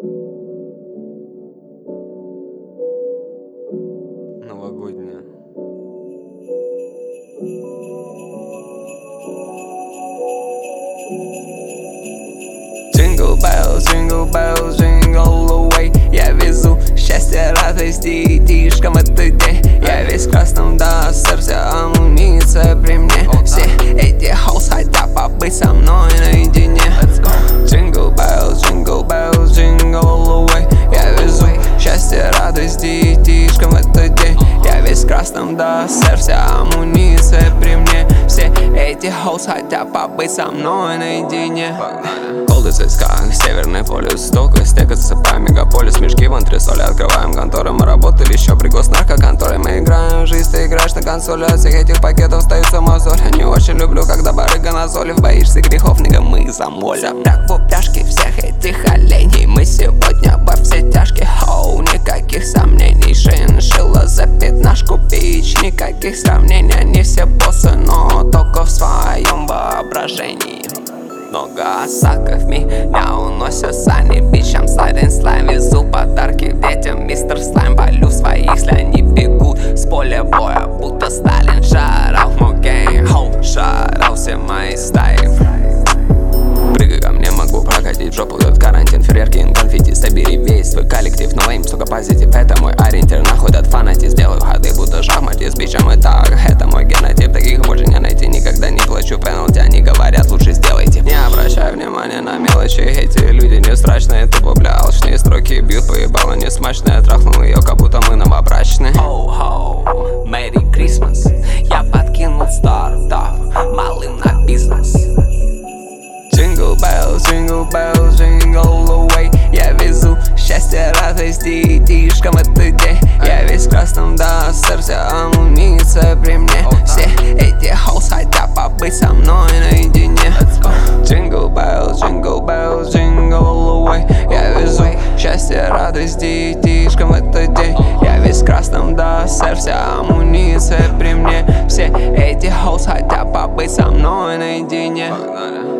Новогодняя. Jingle bells, jingle away. Я везу счастье, радость детишкам в этот день. Я весь в красном до сердца, амуниция при мне. Все эти хаус хотят побыть со мной наедине. Jingle bells, jingle away. Я везу счастье, радость детишкам в этот день. Я весь в красном до сердца, амуниция при мне. Все эти хаус хотят побыть со мной наедине. Колды ЦСКА, Северный полюс, столько стекаться по мегаполис. Мешки в антресоле, открываем конторы. Мы работали еще при госнаркоконторе. Мы играем в жизнь, ты играешь на консоли. От всех этих пакетов остаются мозоль. Не очень люблю, когда барыга на золе. Боишься грехов, нига, мы замолим. Так в упряжке всех этих оленей. Мы сегодня во все тяжкие. Хоу, никаких сомнений. Шиншилла за пятнашку бич. Никаких сравнений, они все боссы, но только в своем воображении. Много осаков меня уносят сани. Бичам слайдинг слайм, везу подарки детям. Мистер Слайм, валю своих, если они бегут с поля боя, будто Сталин. Шарал мой гейм, хоу, шарал все мои стаи. Прыгай ко мне, могу прокатить в жопу этот карантин. Фейерверки, конфетти, собери весь свой коллектив. Но им, сука, позитив, это мой ориентир. Нахуй от фанатизм, делаю ходы, будто шахмате с бичем. И так, это мой генотип, таких больше не найти. Никогда не плачу пеналти, они говорят, лучше сделайте. Не обращай внимания на мелочи, эти люди не страшные. Тупо, бля, алчные строки бьют по ебалу несмачные. Трахнул ее, как будто мы новобрачные. Оу-хоу, Merry Christmas. Я подкинул стартап малым на бизнес. Jingle bells, jingle away. Я везу счастье, радость детишкам в этот день. Я весь в красном до сердца, амуниция при мне. Все эти хаус хотят побыть со мной наедине. Jingle bells, jingle away. Я везу счастье, радость детишкам в этот день. Я весь в красном до сердца, амуниция при мне. Все эти хаус хотят побыть со мной наедине.